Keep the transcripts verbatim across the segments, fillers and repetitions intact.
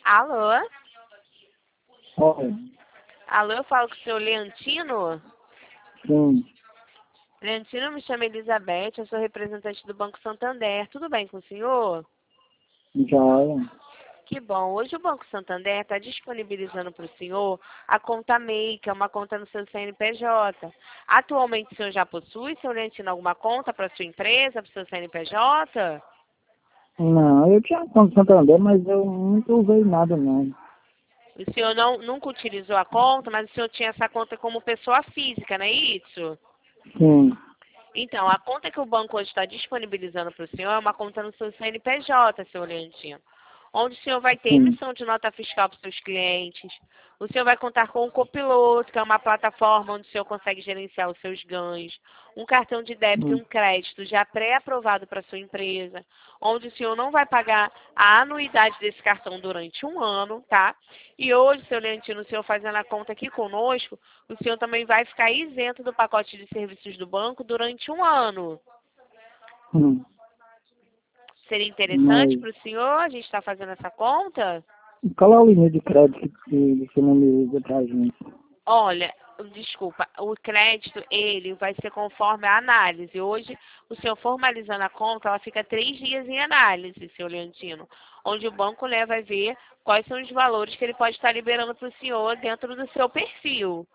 Alô? Oi. Alô, eu falo com o senhor Leontino? Sim. Leontino, me chama Elizabeth, eu sou representante do Banco Santander. Tudo bem com o senhor? Joia. Que bom. Hoje o Banco Santander está disponibilizando para o senhor a conta M E I, que é uma conta no seu C N P J. Atualmente o senhor já possui, senhor Leontino, alguma conta para sua empresa, para o seu C N P J? Não, eu tinha conta no Santander, mas eu nunca usei nada, não. O senhor não, nunca utilizou a conta, mas o senhor tinha essa conta como pessoa física, não é isso? Sim. Então, a conta que o banco hoje está disponibilizando para o senhor é uma conta no seu C N P J, senhor Leontino, onde o senhor vai ter Sim. emissão de nota fiscal para os seus clientes, o senhor vai contar com o Copiloto, que é uma plataforma onde o senhor consegue gerenciar os seus ganhos, um cartão de débito e Hum. um crédito já pré-aprovado para a sua empresa, onde o senhor não vai pagar a anuidade desse cartão durante um ano, tá? E hoje, seu Leontino, o senhor fazendo a conta aqui conosco, o senhor também vai ficar isento do pacote de serviços do banco durante um ano. Hum. Seria interessante Mas para o senhor a gente estar fazendo essa conta? qual é o limite de crédito que você não me usa pra gente? Olha, desculpa, o crédito, ele vai ser conforme a análise. Hoje, o senhor formalizando a conta, ela fica três dias em análise, seu Leontino, onde o banco, né, vai ver quais são os valores que ele pode estar liberando para o senhor dentro do seu perfil.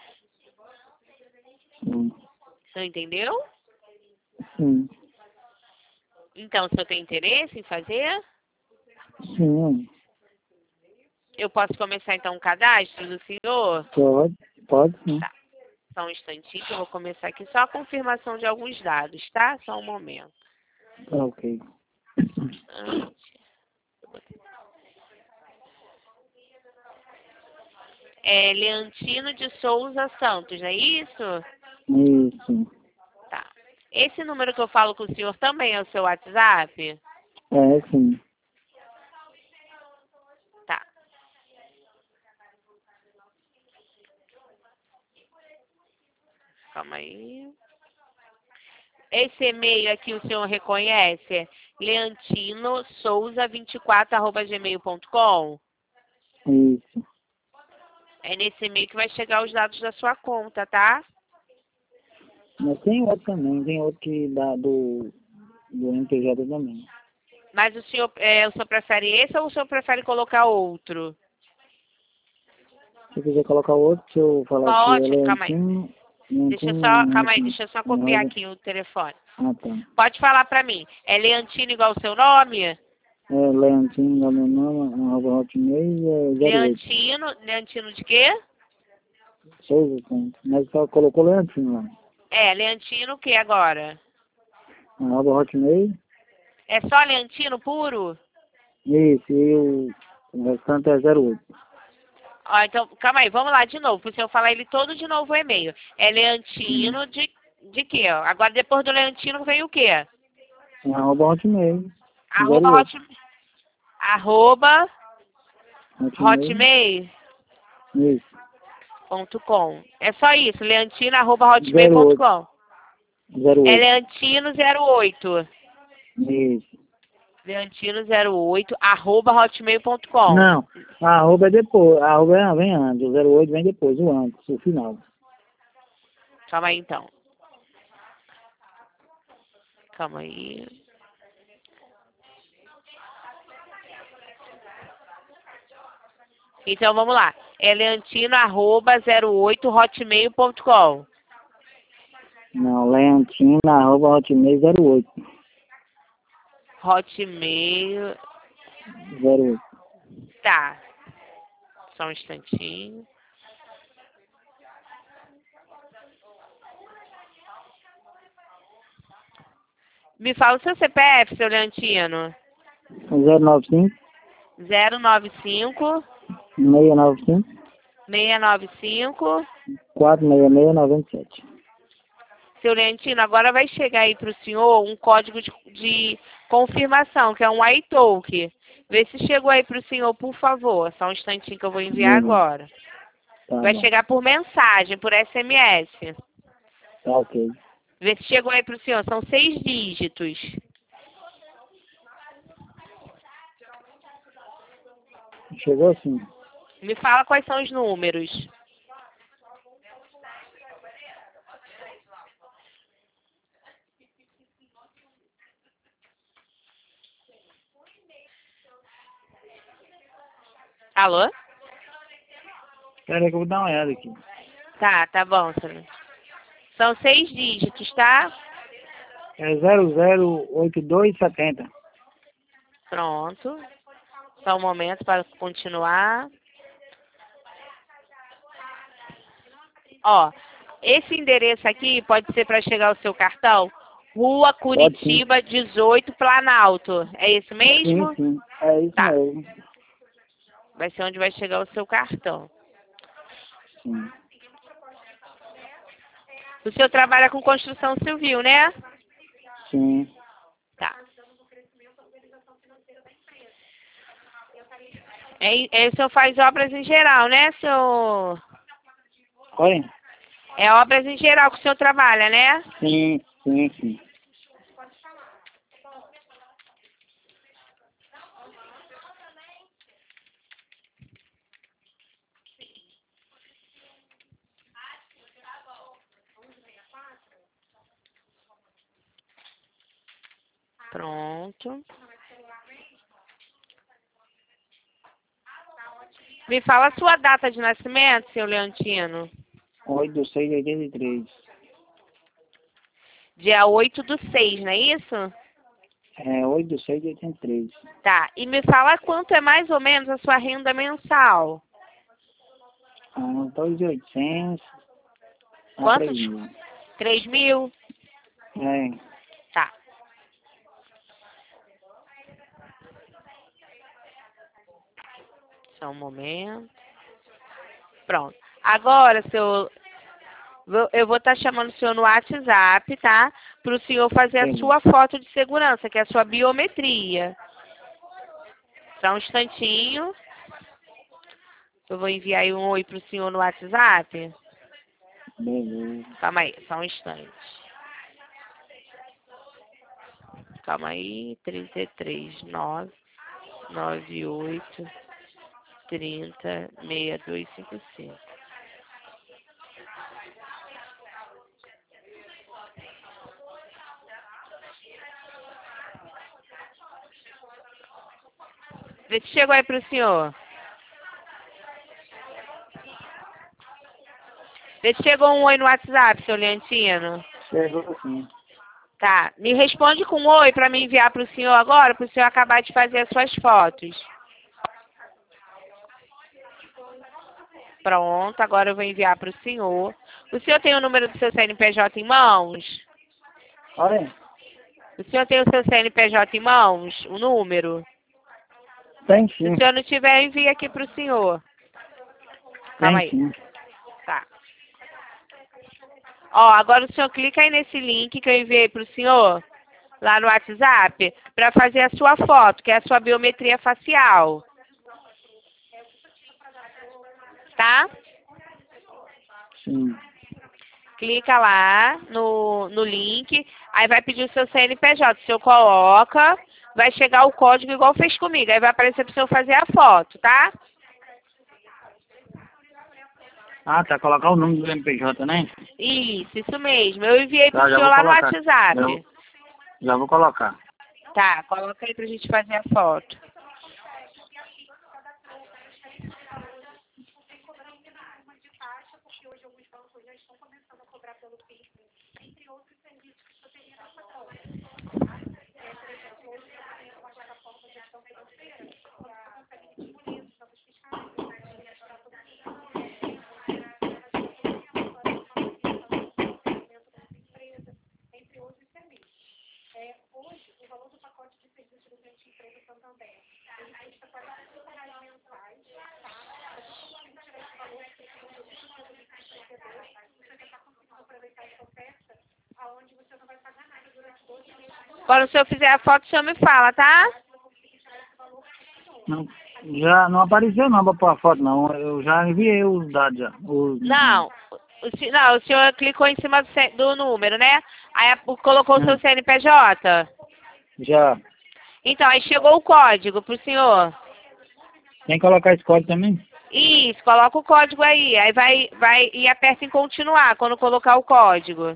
Hum. Você entendeu? Sim. Então, o senhor tem interesse em fazer? Sim. Eu posso começar, então, o cadastro do senhor? Pode, pode sim. Tá. Só um instantinho que eu vou começar aqui. Só a confirmação de alguns dados, tá? Só um momento. Tá ok. É Leontino de Souza Santos, não é isso? Isso. Tá. Esse número que eu falo com o senhor também é o seu WhatsApp? É, sim. Tá. Calma aí. Esse e-mail aqui o senhor reconhece? É leontino souza vinte e quatro arroba gmail ponto com? Isso. É nesse e-mail que vai chegar os dados da sua conta, tá? Mas tem outro também, tem outro que dá do, do M P J também. Mas o senhor, é, o senhor prefere esse ou o senhor prefere colocar outro? Se quiser colocar outro, se eu falar que é Pode, calma aí. Leontino, Deixa eu Leontino, só, calma aí, Leontino, deixa eu só copiar Leontino. aqui o telefone. Ah, tá. Pode falar pra mim. É Leontino igual o seu nome? É, Leontino, é meu nome, arroba hotmail, é zero oito. Leontino, Leontino de quê? Souza, tem. Mas só colocou Leontino lá. É, Leontino o que agora? Arroba hotmail. É só Leontino puro? Isso, e o, o restante é zero oito. Ó, então, calma aí, vamos lá de novo, para eu falar ele todo de novo o e-mail. É Hum. Leontino de, de quê? Ó? Agora depois do Leontino vem o quê? Arroba hotmail. Arroba zero oito. hot, arroba Hotmail. hotmail Isso. ponto com. É só isso, leontino arroba hotmail zero ponto oito. com. zero É oito. Leontino zero oito. Isso. Leontino zero oito, arroba hotmail ponto com. Não, a arroba é depois. A arroba é- vem antes. O zero oito vem depois, o antes, o final. Calma aí, então. Calma aí. Então, vamos lá. É leontino, arroba, zero oito, hotmail ponto com. Não, Leontino, arroba hotmail zero oito. Hotmail. zero oito. Tá. Só um instantinho. Me fala o seu C P F, seu Leontino. zero nove cinco, zero nove cinco, seis nove cinco, seis nove cinco. quatro seis seis nove sete. Seu Leontino, agora vai chegar aí para o senhor um código de, de confirmação, que é um iTalk. Vê se chegou aí para o senhor, por favor. Só um instantinho que eu vou enviar Beleza. agora. Tá Vai bom. chegar por mensagem, por S M S. Tá ok. Vê se chegou aí para o senhor. São seis dígitos. Chegou sim. Me fala quais são os números. Alô? Espera aí que eu vou dar uma olhada aqui. Tá, tá bom, senhor. São seis dígitos, tá? É zero zero oito dois setenta. Pronto. Só um momento para continuar. Ó, esse endereço aqui pode ser para chegar o seu cartão? Rua Curitiba dezoito, Planalto. É isso mesmo? Sim, sim. É isso Tá. mesmo. Vai ser onde vai chegar o seu cartão. Sim. O senhor trabalha com construção civil, né? Sim. Tá. É, é, o senhor faz obras em geral, né, senhor? Oi? É obras em geral que o senhor trabalha, né? Sim, sim, sim. Pronto. Me fala a sua data de nascimento, senhor Leontino. oito do seis de oitenta e três. Dia oito do seis, não é isso? É oito do seis de oitenta e três. Tá. E me fala quanto é mais ou menos a sua renda mensal. Ah, dois mil e oitocentos. a Quantos? três mil. três mil? É. Tá. Só um momento. Pronto. Agora, seu... eu vou estar chamando o senhor no WhatsApp, tá? Para o senhor fazer a Beleza. sua foto de segurança, que é a sua biometria. Só um instantinho. Eu vou enviar aí um oi para o senhor no WhatsApp. Beleza. Calma aí, só um instante. Calma aí. trinta e três, nove, noventa e oito, trinta, sessenta e dois, cinquenta e cinco. Vê se chegou aí pro senhor. Vê se chegou um oi no WhatsApp, seu Leontino. Chegou sim. Tá. Me responde com um oi para me enviar pro senhor agora, pro senhor acabar de fazer as suas fotos. Pronto, agora eu vou enviar pro senhor. O senhor tem o número do seu C N P J em mãos? Olha, O senhor tem o seu C N P J em mãos? O número? tem Se sim. o senhor não tiver, envia aqui pro senhor. Calma Tem aí. sim. Tá. Ó, agora o senhor clica aí nesse link que eu enviei pro senhor, lá no WhatsApp, para fazer a sua foto, que é a sua biometria facial. Tá? Sim. Clica lá no, no link, aí vai pedir o seu C N P J. O senhor coloca, vai chegar o código igual fez comigo, aí vai aparecer pro senhor fazer a foto, tá? Ah, tá. Colocar o número do M P J, né? Isso, isso mesmo. Eu enviei pro Tá, já senhor vou lá no colocar. WhatsApp. Eu já vou colocar. Tá, coloca aí pra gente fazer a foto. Quando o senhor fizer a foto, o senhor me fala, tá? Não, já não apareceu não pra pôr a foto, não. Eu já enviei os dados já. Os... Não. O, se- não, o senhor clicou em cima do, C- do número, né? Aí a- colocou o seu Hum, C N P J. já. Então, aí chegou o código pro senhor. Tem que colocar esse código também? Isso, coloca o código aí. Aí vai, vai e aperta em continuar quando colocar o código.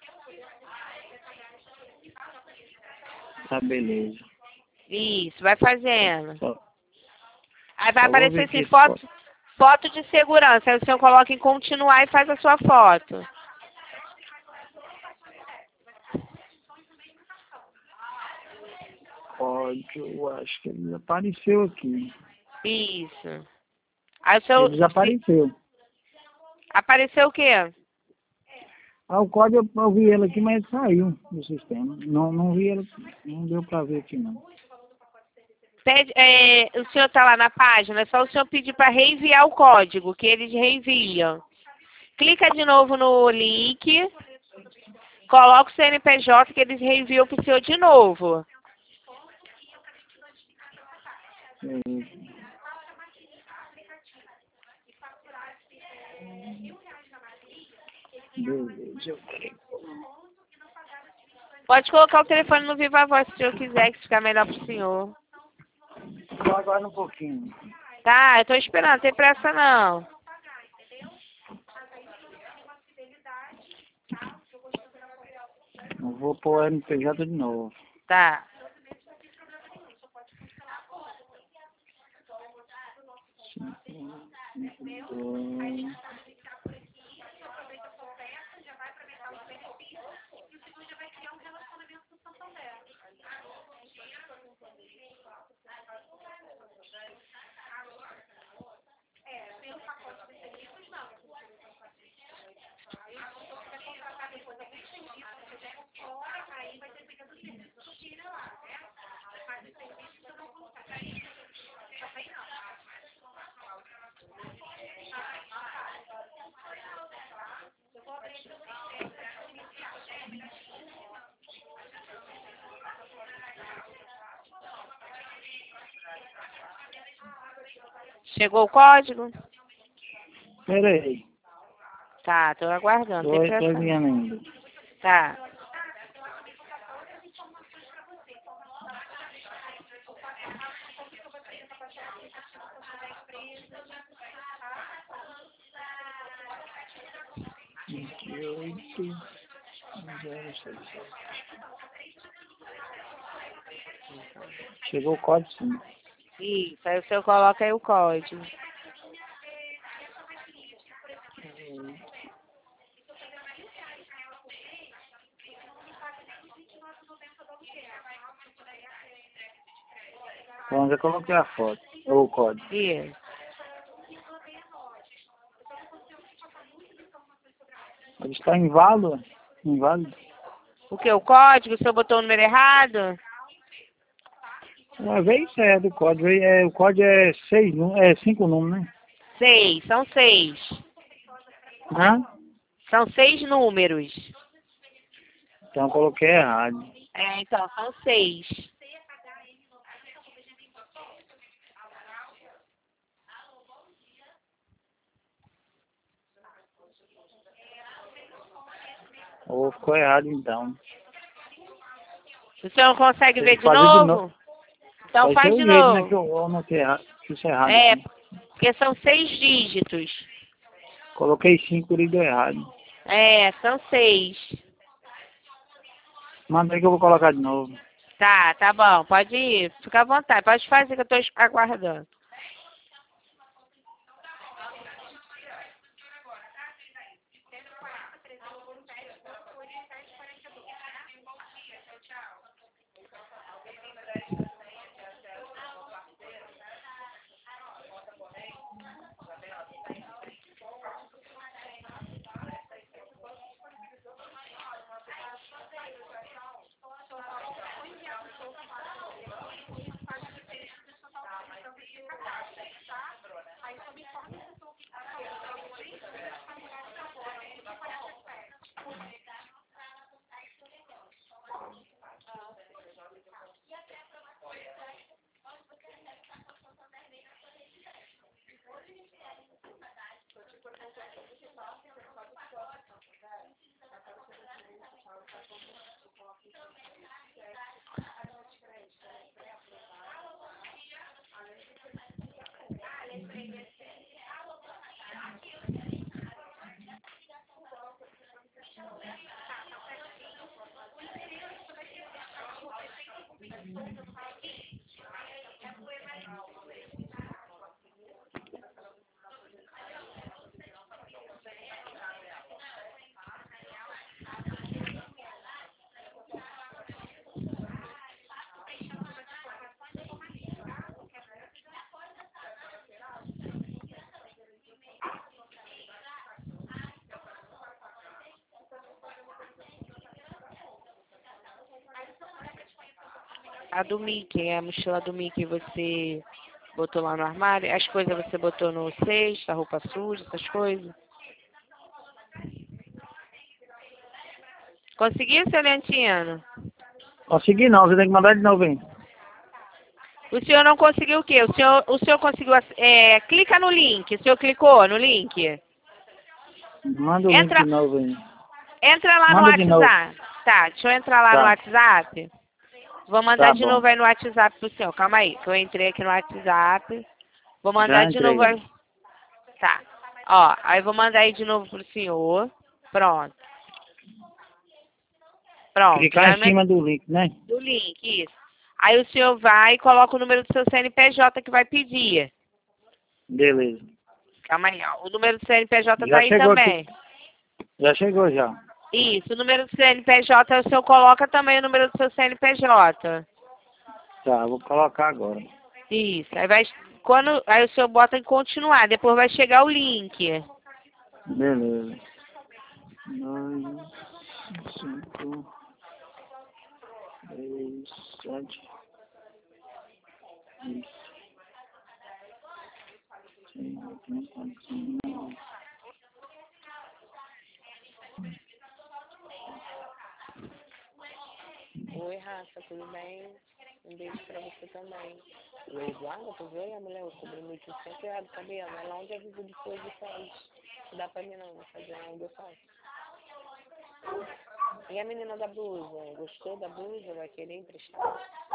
Tá, beleza. Isso, vai fazendo. Só, Aí vai só vou ver aparecer aqui assim, esse foto, código. foto de segurança. Aí o senhor coloca em continuar e faz a sua foto. Código, eu acho que ele apareceu aqui. Isso. Aí o seu... Ele desapareceu. Apareceu o quê? Ah, o código eu, eu vi ele aqui, mas ele saiu do sistema. Não, não vi ele, não deu pra ver aqui não. Pede, é, o senhor está lá na página, é só o senhor pedir para reenviar o código, que eles reenviam. Clica de novo no link, coloca o C N P J que eles reenviam para o senhor de novo. Beleza. Beleza. Pode colocar o telefone no Viva Voz se o senhor quiser, que ficar melhor para o senhor. Só agora um pouquinho. Tá, eu tô esperando, não tem pressa não. Eu vou pôr o N P J de novo. Tá. Dois. Chegou o código? Pera aí. Tá, tô aguardando, não tem Tô, tô pressa não. enviando ainda. Tá. vinte e oito, zero seis sete. Chegou o código sim. Isso, aí o senhor coloca aí o código. Pronto, eu coloquei a foto. Ou o código. Isso. Ele está inválido? Inválido? O que? O código? O senhor botou o número errado? Uma vez é do código. É, o código é seis, nú- é cinco números, né? Seis, são seis. Hã? São seis números. Então eu coloquei errado. É, então, são seis. Ou ficou errado então. O senhor não consegue Tem ver que de fazer de novo? novo. Então Vai ser faz o de jeito, né? Que novo. eu, eu anotei errado. Fiz errado É, aqui. porque são seis dígitos. Coloquei cinco e deu errado. É, são seis. Manda aí que eu vou colocar de novo. Tá, tá bom. Pode ir. Fica à vontade. Pode fazer que eu tô aguardando. A do Mickey, a mochila do Mickey você botou lá no armário? As coisas você botou no cesto, a roupa suja, essas coisas? Conseguiu, seu Leontino? Consegui não, você tem que mandar de novo, hein? O senhor não conseguiu o quê? O senhor, o senhor conseguiu... É, clica no link. O senhor clicou no link? Manda o Entra, link de novo aí. entra lá Manda no de novo. WhatsApp. Tá, deixa eu entrar lá no Tá. WhatsApp. Vou mandar Tá de bom. novo aí no WhatsApp pro senhor. Calma aí, que eu entrei aqui no WhatsApp. Vou mandar Já de entrei. novo aí. Tá. Ó, aí vou mandar aí de novo pro senhor. Pronto. Pronto. Clicar Já em me- cima do link, né? do link, isso. Aí o senhor vai e coloca o número do seu C N P J que vai pedir. Beleza. Calma aí, ó. O número do C N P J Já tá aí chegou também. aqui. Já chegou já. Isso, o número do C N P J, o senhor coloca também o número do seu C N P J. Tá, vou colocar agora. Isso. Aí vai. Quando, aí o senhor bota em continuar, depois vai chegar o link. Beleza. Dois, cinco, três, sete, seis, seis, quatro, cinco, nove. Oi, Rafa, tudo bem? Um beijo pra você também. O Eduardo, tu viu? E a mulher, eu cobri mil e oitocentos reais do cabelo. Mas lá onde é vivo depois de faz. Não dá pra mim não, vou fazer onde eu faço. E a menina da blusa? Gostou da blusa? Vai querer emprestar?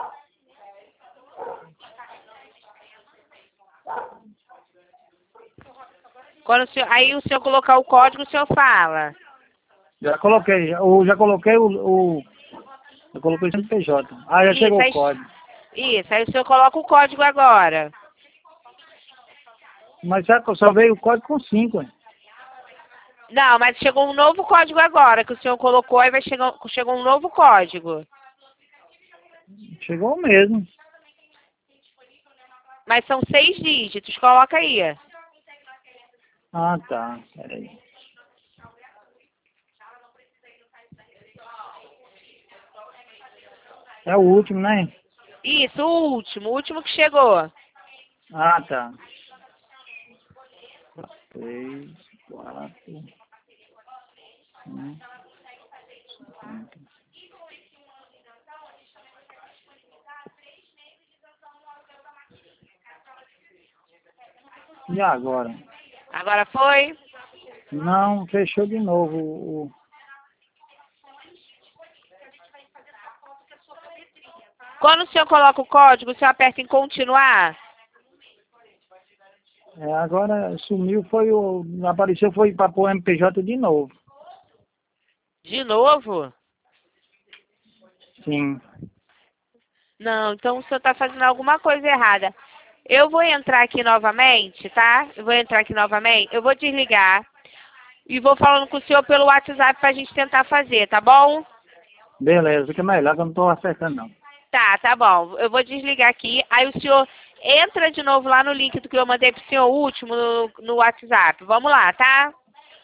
Quando o senhor, aí o senhor colocar o código, o senhor fala. Já coloquei, já, o- já coloquei o, o. Já coloquei o C N P J. Ah, já Isso, chegou o aí, código. isso, aí o senhor coloca o código agora. Mas só, só veio o código com cinco, hein? Não, mas chegou um novo código agora, que o senhor colocou, aí vai chegar, chegou um novo código. Chegou mesmo. Mas são seis dígitos, coloca aí. Ah, tá. Peraí. É o último, né? Isso, o último, o último que chegou. Ah, tá. Três, quatro, um, cinquenta. E agora? Agora foi? Não, fechou de novo o... o- Quando o senhor coloca o código, o senhor aperta em continuar? É, agora sumiu, foi o... Apareceu, foi para pôr o M P J de novo. De novo? Sim. Não, então o senhor está fazendo alguma coisa errada. Eu vou entrar aqui novamente, tá? Eu vou entrar aqui novamente. Eu vou desligar e vou falando com o senhor pelo WhatsApp pra gente tentar fazer, tá bom? Beleza, fica melhor que eu não estou acertando, não. Tá, tá bom. Eu vou desligar aqui. Aí o senhor entra de novo lá no link do que eu mandei pro senhor último no, no WhatsApp. Vamos lá, tá?